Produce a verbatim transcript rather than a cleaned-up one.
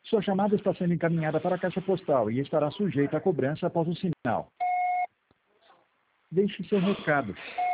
Sua chamada está sendo encaminhada para a caixa postal e estará sujeita a cobrança após o sinal. Deixe seu recado.